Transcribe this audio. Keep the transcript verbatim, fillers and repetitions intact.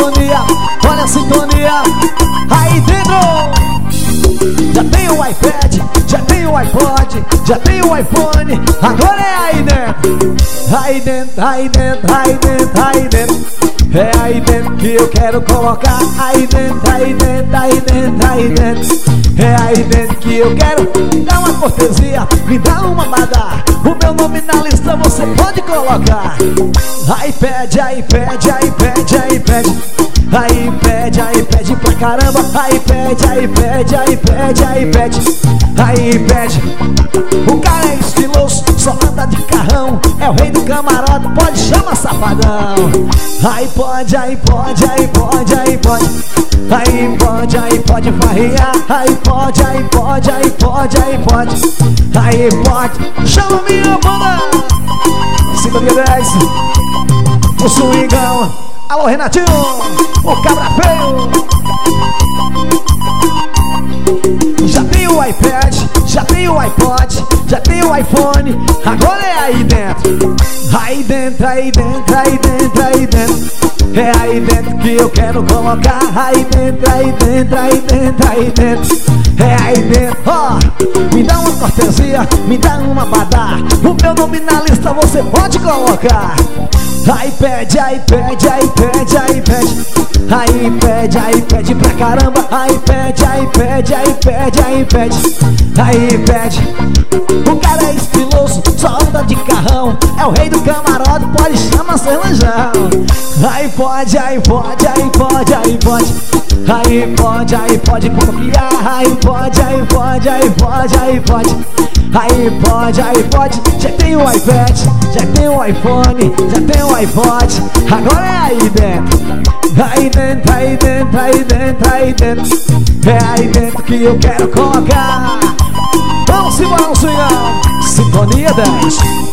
sintonia, olha a sintonia. Aí dentro já tem o iPad, já tem o iPod, já tem o iPhone. Agora é aí dentro, aí dentro, aí dentro, aí dentro, aí dentro. É aí dentro que eu quero colocar. Aí dentro, aí dentro, aí dentro, aí dentro. É aí dentro que eu quero. Me dá uma cortesia, me dá uma badá. O meu nome na lista você pode colocar. Aí pede, aí pede, aí pede, aí pede. Aí pede, aí pede pra caramba. Aí pede, aí pede, aí pede, aí pede. Aí pede. O cara é estiloso, só anda de carrão. É o rei do camarote, pode chamar safadão. Aí pode, aí pode, aí pode, aí pode. Aí pode, aí pode farrear. Aí pode, aí pode, aí pode, aí pode. Aí pode, chama minha banda. cinco de dez. O swingão. Alô Renatinho, o cabra feio. Já tem o iPad, já tem o iPod, já tem o iPhone. Agora é aí dentro. Aí dentro, aí dentro, aí dentro, aí dentro. É aí dentro que eu quero colocar. Aí dentro, aí dentro, aí dentro, aí dentro. É aí dentro, ó, oh, me dá uma cortesia, me dá uma badá. O meu nome na lista você pode colocar. Aí pede, aí pede, aí pede, aí pede. Aí pede, aí pede pra caramba. Aí pede, aí pede, aí pede, aí pede. Aí pede. O cara é estiloso, só anda de carrão. É o rei do camarote, pode chamar cervejão. Aí pode, aí pode, aí pode, aí pode. Aí pode, aí pode confiar. Aí pode, aí pode, aí pode, aí pode. Aí pode, aí pode. Já tem o iPad, já tem o iPhone, já tem o iPod. Agora é aí dentro. Aí dentro, aí dentro, aí dentro, aí dentro. É aí dentro que eu quero colocar. Vamos embora, um swingão. Sintonia dez.